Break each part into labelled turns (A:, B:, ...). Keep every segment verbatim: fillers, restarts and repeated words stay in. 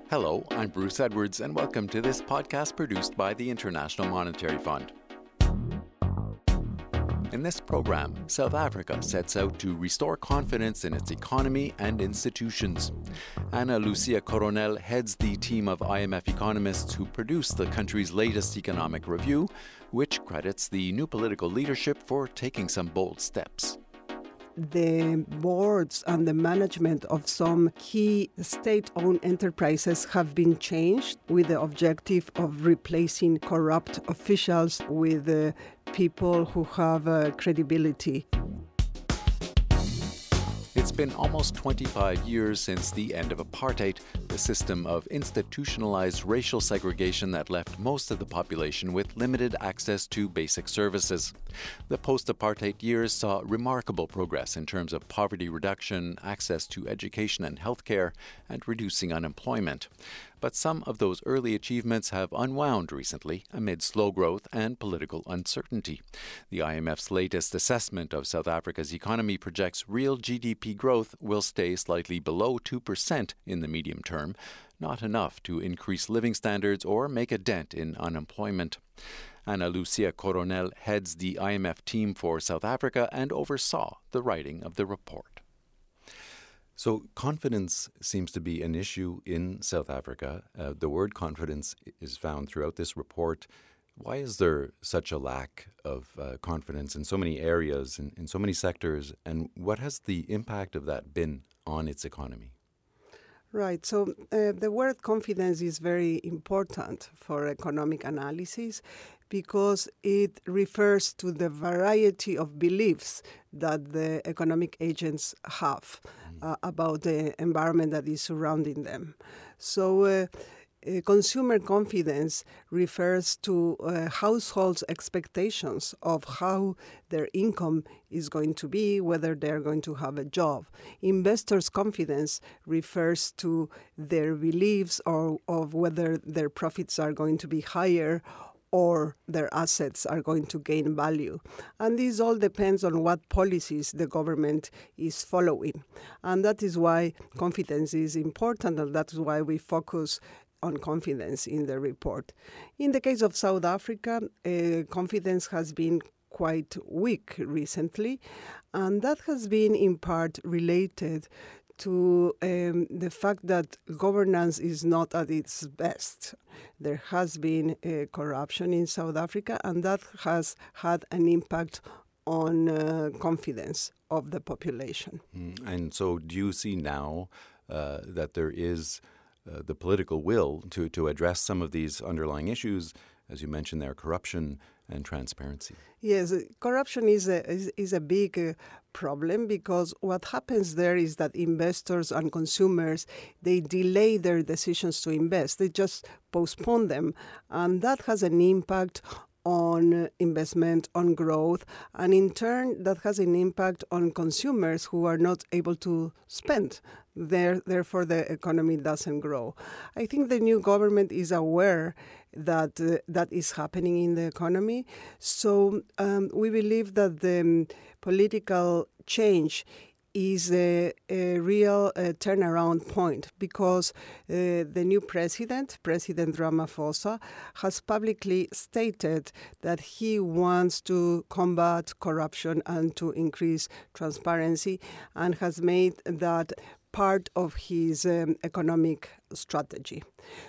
A: Hello, I'm Bruce Edwards, and welcome to this podcast produced by the International Monetary Fund. In this program, South Africa sets out to restore confidence in its economy and institutions. Ana Lucia Coronel heads the team of I M F economists who produced the country's latest economic review, which credits the new political leadership for taking some bold steps.
B: The boards and the management of some key state-owned enterprises have been changed with the objective of replacing corrupt officials with uh, people who have uh, credibility.
A: It's been almost twenty-five years since the end of apartheid, the system of institutionalized racial segregation that left most of the population with limited access to basic services. The post-apartheid years saw remarkable progress in terms of poverty reduction, access to education and healthcare, and reducing unemployment. But some of those early achievements have unwound recently amid slow growth and political uncertainty. The I M F's latest assessment of South Africa's economy projects real G D P growth will stay slightly below two percent in the medium term, not enough to increase living standards or make a dent in unemployment. Ana Lucia Coronel heads the I M F team for South Africa and oversaw the writing of the report. So confidence seems to be an issue in South Africa. Uh, the word confidence is found throughout this report. Why is there such a lack of uh, confidence in so many areas, in, in so many sectors, and what has the impact of that been on its economy?
B: Right. So uh, the word confidence is very important for economic analysis because it refers to the variety of beliefs that the economic agents have uh, about the environment that is surrounding them. So uh, uh, consumer confidence refers to uh, households' expectations of how their income is going to be, whether they're going to have a job. Investors' confidence refers to their beliefs or of whether their profits are going to be higher or their assets are going to gain value. And this all depends on what policies the government is following. And that is why confidence is important, and that is why we focus on confidence in the report. In the case of South Africa, uh, confidence has been quite weak recently, and that has been in part related to um, the fact that governance is not at its best. There has been uh, corruption in South Africa, and that has had an impact on uh, confidence of the population.
A: Mm. And so do you see now uh, that there is uh, the political will to, to address some of these underlying issues, as you mentioned there, corruption and transparency?
B: Yes, corruption is a is, is a big uh, problem because what happens there is that investors and consumers, they delay their decisions to invest. They just postpone them, and that has an impact on investment, on growth, and in turn that has an impact on consumers who are not able to spend. There, therefore, the economy doesn't grow. I think the new government is aware that uh, that is happening in the economy. So um, we believe that the um, political change is a, a real uh, turnaround point because uh, the new president, President Ramaphosa, has publicly stated that he wants to combat corruption and to increase transparency, and has made that part of his um, economic strategy.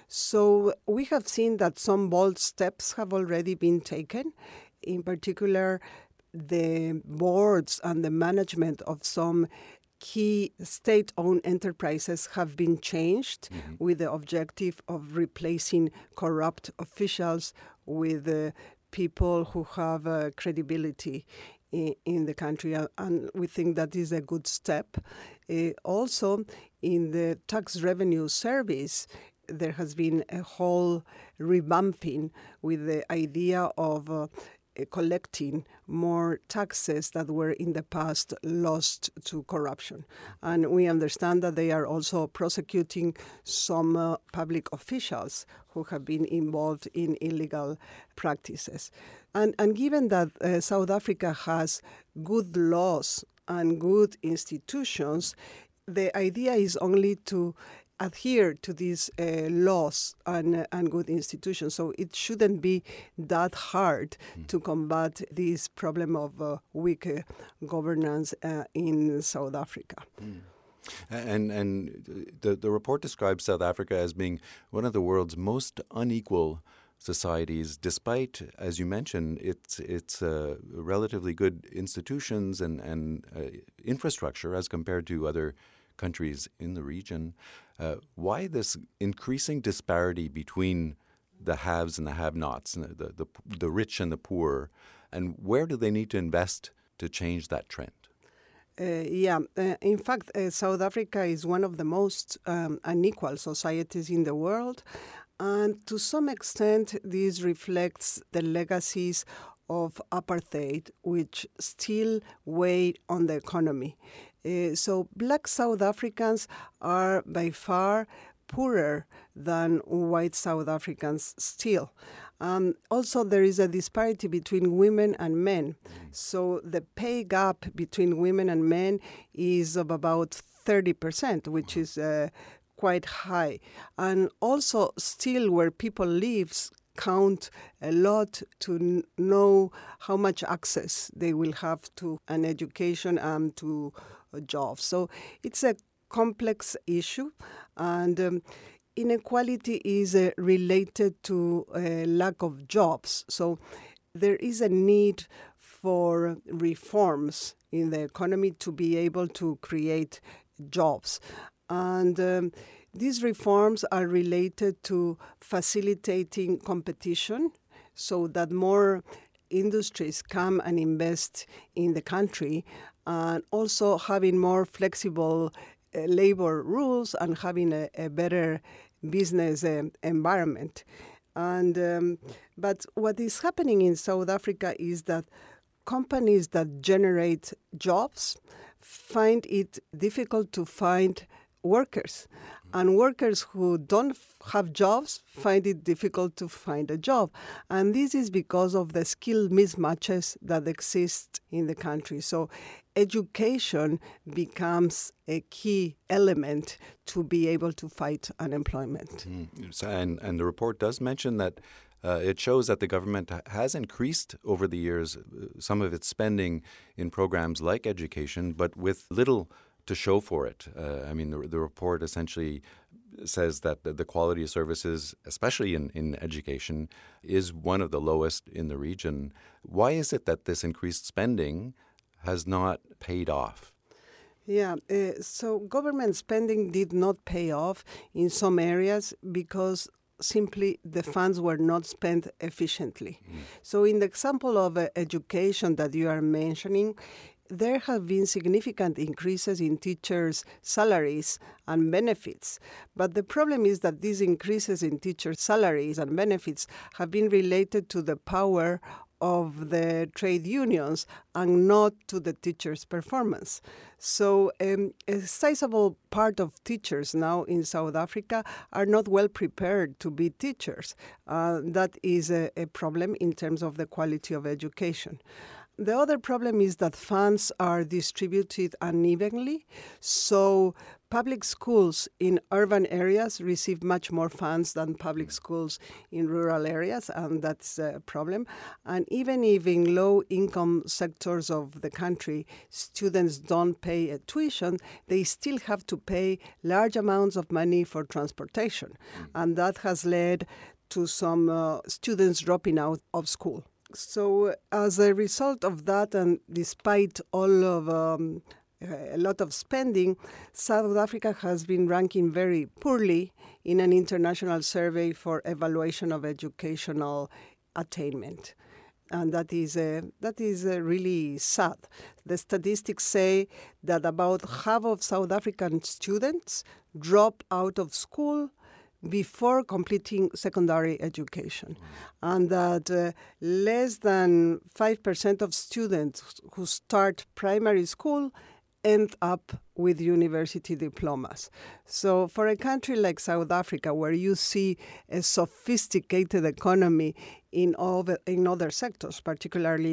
B: So we have seen that some bold steps have already been taken. In particular, the boards and the management of some key state-owned enterprises have been changed mm-hmm. with the objective of replacing corrupt officials with uh, people who have uh, credibility in, in the country, and we think that is a good step. Uh, also, in the tax revenue service, there has been a whole revamping with the idea of uh, collecting more taxes that were in the past lost to corruption. And we understand that they are also prosecuting some uh, public officials who have been involved in illegal practices. And, and given that uh, South Africa has good laws and good institutions, the idea is only to adhere to these uh, laws and, uh, and good institutions. So it shouldn't be that hard mm. to combat this problem of uh, weak uh, governance uh, in South Africa.
A: Mm. And and the, the report describes South Africa as being one of the world's most unequal societies, despite, as you mentioned, its its uh, relatively good institutions and, and uh, infrastructure as compared to other countries in the region. Uh, why this increasing disparity between the haves and the have-nots, and the, the, the rich and the poor, and where do they need to invest to change that trend?
B: Uh, yeah, uh, in fact, uh, South Africa is one of the most um, unequal societies in the world. And to some extent, this reflects the legacies of apartheid, which still weigh on the economy. Uh, so black South Africans are by far poorer than white South Africans still. Um, also, there is a disparity between women and men. So the pay gap between women and men is of about thirty percent, which is uh, quite high. And also, still where people live count a lot to n- know how much access they will have to an education and to a job. So it's a complex issue, and um, inequality is uh, related to a lack of jobs. So there is a need for reforms in the economy to be able to create jobs. And um, these reforms are related to facilitating competition so that more industries come and invest in the country, and also having more flexible uh, labor rules and having a, a better business uh, environment. And um, but what is happening in South Africa is that companies that generate jobs find it difficult to find workers. And workers who don't have jobs find it difficult to find a job. And this is because of the skill mismatches that exist in the country. So education becomes a key element to be able to fight unemployment.
A: Mm. So, and, and the report does mention that uh, it shows that the government has increased over the years uh, some of its spending in programs like education, but with little to show for it. Uh, I mean, the, the report essentially says that the, the quality of services, especially in, in education, is one of the lowest in the region. Why is it that this increased spending has not paid off?
B: Yeah, uh, so government spending did not pay off in some areas because simply the funds were not spent efficiently. Mm. So in the example of uh, education that you are mentioning, there have been significant increases in teachers' salaries and benefits. But the problem is that these increases in teachers' salaries and benefits have been related to the power of the trade unions and not to the teachers' performance. So um, a sizable part of teachers now in South Africa are not well prepared to be teachers. Uh, that is a, a problem in terms of the quality of education. The other problem is that funds are distributed unevenly. So public schools in urban areas receive much more funds than public schools in rural areas, and that's a problem. And even if in low-income sectors of the country, students don't pay a tuition, they still have to pay large amounts of money for transportation. Mm. And that has led to some uh, students dropping out of school. So as a result of that, and despite all of um, a lot of spending, South Africa has been ranking very poorly in an international survey for evaluation of educational attainment. And that is uh, that is uh, really sad. The statistics say that about half of South African students drop out of school before completing secondary education, mm. and that uh, less than five percent of students who start primary school end up with university diplomas. So for a country like South Africa, where you see a sophisticated economy in all the, in other sectors, particularly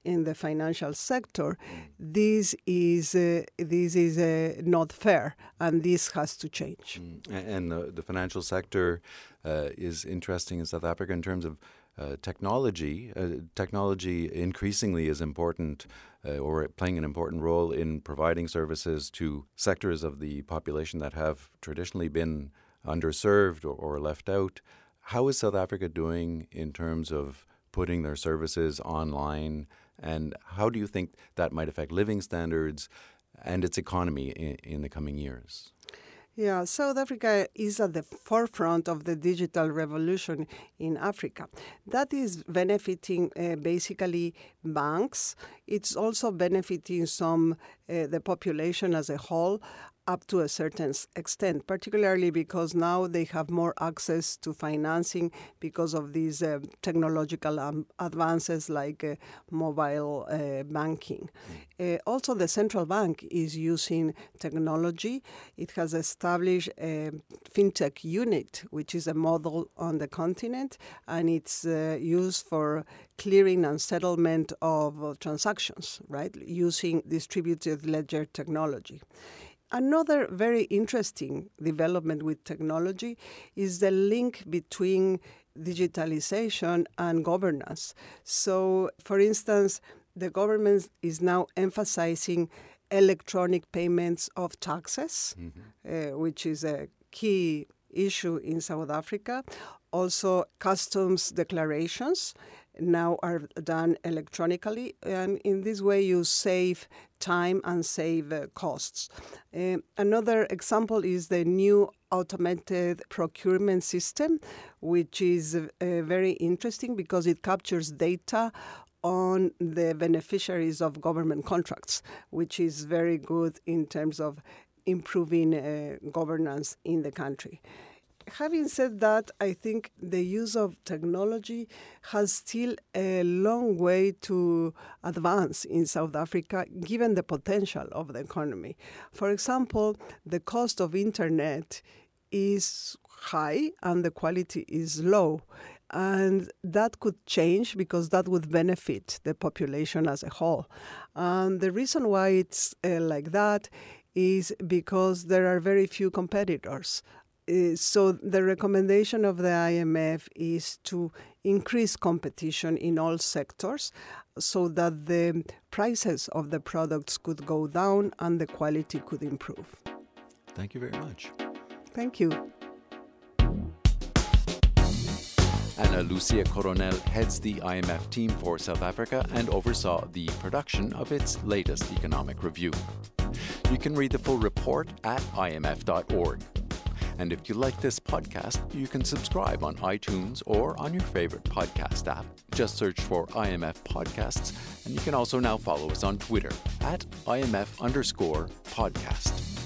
B: in the financial sector, this is uh, this is uh, not fair, and this has to change.
A: Mm. And the, the financial sector uh, is interesting in South Africa in terms of uh, technology. Uh, technology increasingly is important, uh, or playing an important role in providing services to sectors of the population that have traditionally been underserved or, or left out. How is South Africa doing in terms of putting their services online, and how do you think that might affect living standards and its economy in, in the coming years?
B: Yeah, South Africa is at the forefront of the digital revolution in Africa. That is benefiting uh, basically banks. It's also benefiting some uh, the population as a whole, up to a certain extent, particularly because now they have more access to financing because of these uh, technological um, advances like uh, mobile uh, banking. Mm. Uh, also, the central bank is using technology. It has established a fintech unit, which is a model on the continent, and it's uh, used for clearing and settlement of uh, transactions, right, using distributed ledger technology. Another very interesting development with technology is the link between digitalization and governance. So, for instance, the government is now emphasizing electronic payments of taxes, mm-hmm. uh, which is a key issue in South Africa. Also, customs declarations now are done electronically, and in this way you save time and save uh, costs. Uh, another example is the new automated procurement system, which is uh, very interesting because it captures data on the beneficiaries of government contracts, which is very good in terms of improving uh, governance in the country. Having said that, I think the use of technology has still a long way to advance in South Africa, given the potential of the economy. For example, the cost of internet is high and the quality is low. And that could change because that would benefit the population as a whole. And the reason why it's uh, like that is because there are very few competitors. Uh, so the recommendation of the I M F is to increase competition in all sectors so that the prices of the products could go down and the quality could improve.
A: Thank you very much.
B: Thank you.
A: Ana Lucia Coronel heads the I M F team for South Africa and oversaw the production of its latest economic review. You can read the full report at I M F dot org. And if you like this podcast, you can subscribe on iTunes or on your favorite podcast app. Just search for I M F Podcasts, and you can also now follow us on Twitter at I M F underscore podcast.